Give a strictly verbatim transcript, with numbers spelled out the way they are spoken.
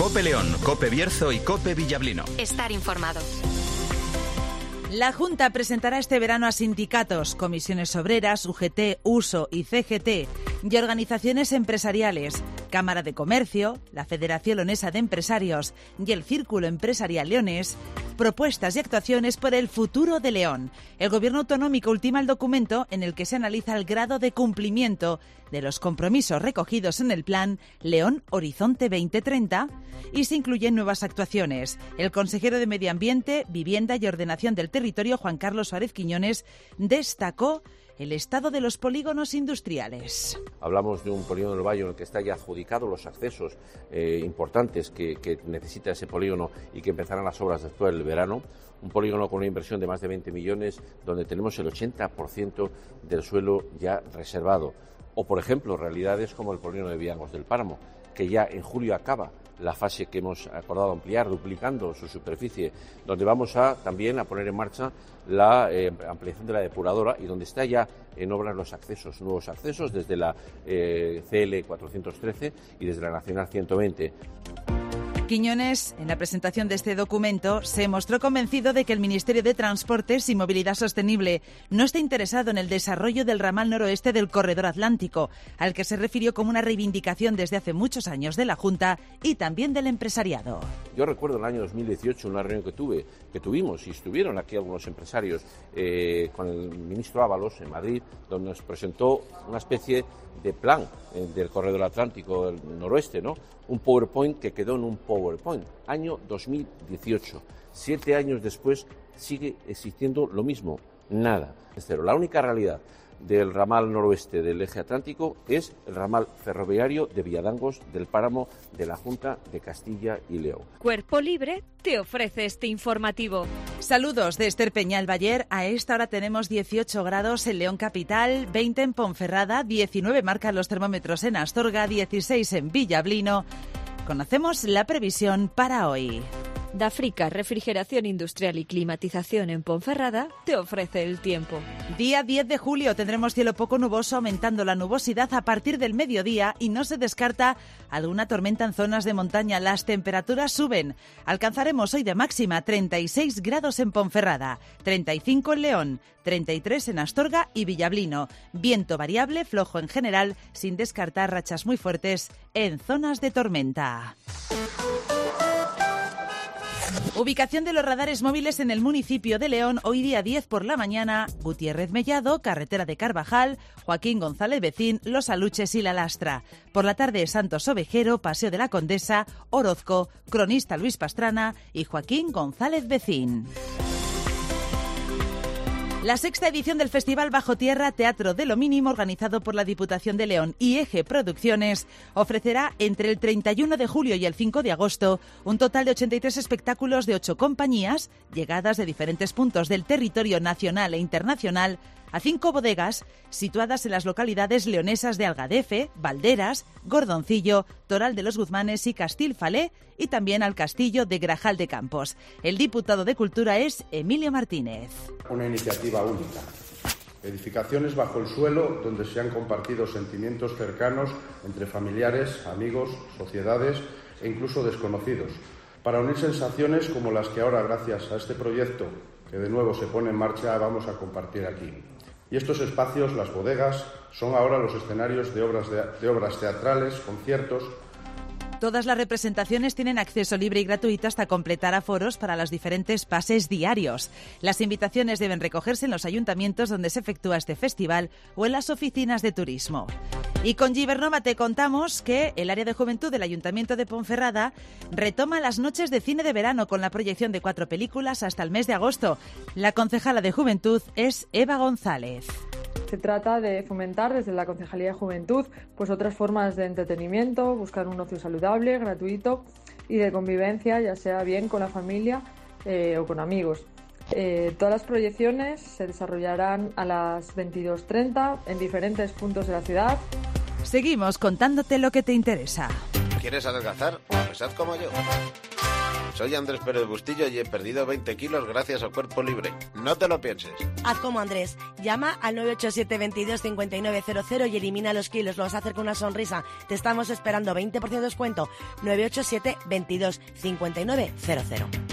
COPE León, COPE Bierzo y COPE Villablino. Estar informado. La Junta presentará este verano a sindicatos, comisiones obreras, U G T, U S O y C G T y organizaciones empresariales, Cámara de Comercio, la Federación Leonesa de Empresarios y el Círculo Empresarial Leonés, propuestas y actuaciones por el futuro de León. El Gobierno autonómico ultima el documento en el que se analiza el grado de cumplimiento de los compromisos recogidos en el Plan León Horizonte veinte treinta y se incluyen nuevas actuaciones. El consejero de Medio Ambiente, Vivienda y Ordenación del Territorio, Juan Carlos Suárez Quiñones, destacó el estado de los polígonos industriales. Hablamos de un polígono del Valle en el que está ya adjudicado los accesos eh, importantes que, que necesita ese polígono y que empezarán las obras después del verano. Un polígono con una inversión de más de veinte millones, donde tenemos el ochenta por ciento del suelo ya reservado. O, por ejemplo, realidades como el polígono de Villanueva del Páramo, que ya en julio acaba la fase que hemos acordado ampliar, duplicando su superficie, donde vamos a también a poner en marcha la eh, ampliación de la depuradora y donde está ya en obras los accesos, nuevos accesos desde la eh, C L cuatrocientos trece y desde la Nacional ciento veinte. Quiñones, en la presentación de este documento, se mostró convencido de que el Ministerio de Transportes y Movilidad Sostenible no está interesado en el desarrollo del ramal noroeste del Corredor Atlántico, al que se refirió como una reivindicación desde hace muchos años de la Junta y también del empresariado. Yo recuerdo en el año dos mil dieciocho una reunión que tuve, que tuvimos y estuvieron aquí algunos empresarios eh, con el ministro Ábalos en Madrid, donde nos presentó una especie de plan eh, del Corredor Atlántico del noroeste, ¿no? Un PowerPoint que quedó en un PowerPoint. Año dos mil dieciocho. Siete años después sigue existiendo lo mismo. Nada. Es cero. La única realidad del ramal noroeste del eje atlántico es el ramal ferroviario de Villadangos del Páramo de la Junta de Castilla y León. Cuerpo Libre te ofrece este informativo. Saludos de Esther Peñal Baller. A esta hora tenemos dieciocho grados en León Capital, veinte en Ponferrada, diecinueve marcan los termómetros en Astorga, dieciséis en Villablino. Conocemos la previsión para hoy. Dafrica, refrigeración industrial y climatización en Ponferrada, te ofrece el tiempo. Día diez de julio tendremos cielo poco nuboso, aumentando la nubosidad a partir del mediodía y no se descarta alguna tormenta en zonas de montaña. Las temperaturas suben. Alcanzaremos hoy de máxima treinta y seis grados en Ponferrada, treinta y cinco en León, treinta y tres en Astorga y Villablino. Viento variable, flojo en general, sin descartar rachas muy fuertes en zonas de tormenta. Ubicación de los radares móviles en el municipio de León, hoy día diez por la mañana, Gutiérrez Mellado, carretera de Carvajal, Joaquín González Becín, Los Aluches y La Lastra. Por la tarde, Santos Ovejero, Paseo de la Condesa, Orozco, Cronista Luis Pastrana y Joaquín González Becín. La sexta edición del Festival Bajo Tierra Teatro de lo Mínimo, organizado por la Diputación de León y Eje Producciones, ofrecerá entre el treinta y uno de julio y el cinco de agosto un total de ochenta y tres espectáculos de ocho compañías, llegadas de diferentes puntos del territorio nacional e internacional, a cinco bodegas situadas en las localidades leonesas de Algadefe, Valderas, Gordoncillo, Toral de los Guzmanes y Castilfalé, y también al castillo de Grajal de Campos. El diputado de Cultura es Emilio Martínez. Una iniciativa única. Edificaciones bajo el suelo donde se han compartido sentimientos cercanos entre familiares, amigos, sociedades e incluso desconocidos, para unir sensaciones como las que ahora, gracias a este proyecto que de nuevo se pone en marcha, vamos a compartir aquí. Y estos espacios, las bodegas, son ahora los escenarios de obras, de, de obras teatrales, conciertos. Todas las representaciones tienen acceso libre y gratuito hasta completar aforos para los diferentes pases diarios. Las invitaciones deben recogerse en los ayuntamientos donde se efectúa este festival o en las oficinas de turismo. Y con Gibernova te contamos que el área de juventud del Ayuntamiento de Ponferrada retoma las noches de cine de verano con la proyección de cuatro películas hasta el mes de agosto. La concejala de Juventud es Eva González. Se trata de fomentar desde la Concejalía de Juventud pues otras formas de entretenimiento, buscar un ocio saludable, gratuito y de convivencia, ya sea bien con la familia eh, o con amigos. Eh, todas las proyecciones se desarrollarán a las veintidós treinta en diferentes puntos de la ciudad. Seguimos contándote lo que te interesa. ¿Quieres adelgazar? Pues haz como yo. soy Andrés Pérez Bustillo y he perdido veinte kilos gracias a Cuerpo Libre. No te lo pienses. Haz como Andrés. Llama al nueve ocho siete veintidós cincuenta y nueve cero cero y elimina los kilos. Lo vas a hacer con una sonrisa. Te estamos esperando. veinte por ciento de descuento. nueve ocho siete veintidós cincuenta y nueve cero cero.